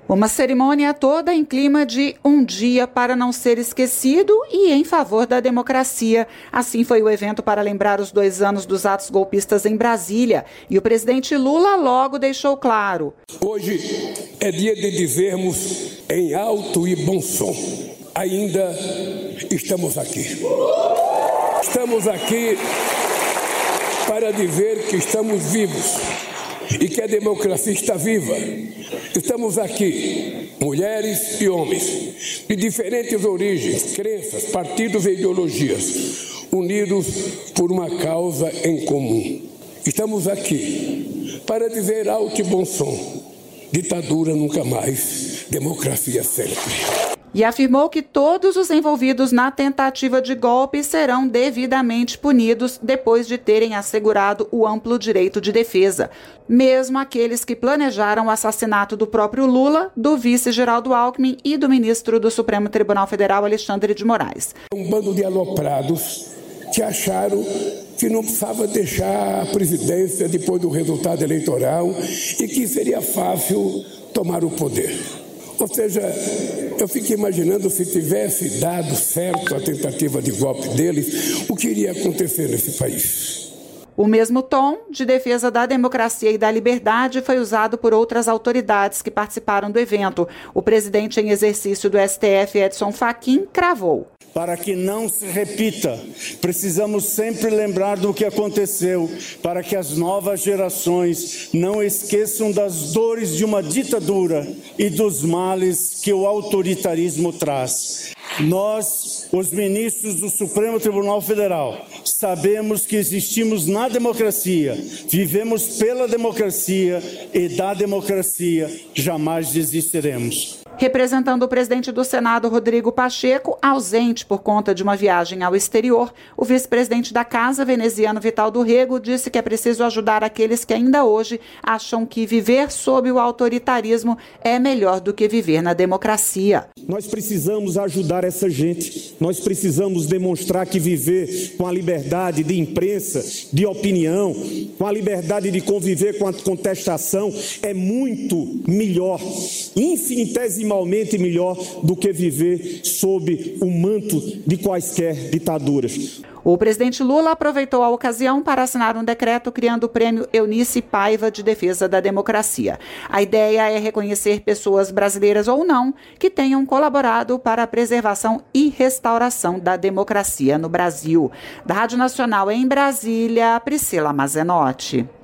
Uma cerimônia toda em clima de um dia para não ser esquecido e em favor da democracia. Assim foi o evento para lembrar os 2 anos dos atos golpistas em Brasília. E o presidente Lula logo deixou claro: hoje é dia de dizermos em alto e bom som: ainda estamos aqui. Estamos aqui para dizer que estamos vivos e que a democracia está viva. Estamos aqui, mulheres e homens, de diferentes origens, crenças, partidos e ideologias, unidos por uma causa em comum. Estamos aqui para dizer alto e bom som: ditadura nunca mais, democracia sempre. E afirmou que todos os envolvidos na tentativa de golpe serão devidamente punidos depois de terem assegurado o amplo direito de defesa. Mesmo aqueles que planejaram o assassinato do próprio Lula, do vice Geraldo Alckmin e do ministro do Supremo Tribunal Federal, Alexandre de Moraes. Um bando de aloprados que acharam que não precisava deixar a presidência depois do resultado eleitoral e que seria fácil tomar o poder. Ou seja, eu fico imaginando, se tivesse dado certo a tentativa de golpe deles, o que iria acontecer nesse país. O mesmo tom de defesa da democracia e da liberdade foi usado por outras autoridades que participaram do evento. O presidente em exercício do STF, Edson Fachin, cravou: para que não se repita, precisamos sempre lembrar do que aconteceu, para que as novas gerações não esqueçam das dores de uma ditadura e dos males que o autoritarismo traz. Nós, os ministros do Supremo Tribunal Federal, sabemos que existimos na democracia, vivemos pela democracia e da democracia jamais desistiremos. Representando o presidente do Senado, Rodrigo Pacheco, ausente por conta de uma viagem ao exterior, o vice-presidente da Casa, veneziano Vital do Rego, disse que é preciso ajudar aqueles que ainda hoje acham que viver sob o autoritarismo é melhor do que viver na democracia. Nós precisamos ajudar essa gente. Nós precisamos demonstrar que viver com a liberdade de imprensa, de opinião, com a liberdade de conviver com a contestação é muito melhor, infinitesimalmente melhor do que viver sob o manto de quaisquer ditaduras. O presidente Lula aproveitou a ocasião para assinar um decreto criando o Prêmio Eunice Paiva de Defesa da Democracia. A ideia é reconhecer pessoas brasileiras ou não que tenham colaborado para a preservação e restauração da democracia no Brasil. Da Rádio Nacional em Brasília, Priscila Mazenotti.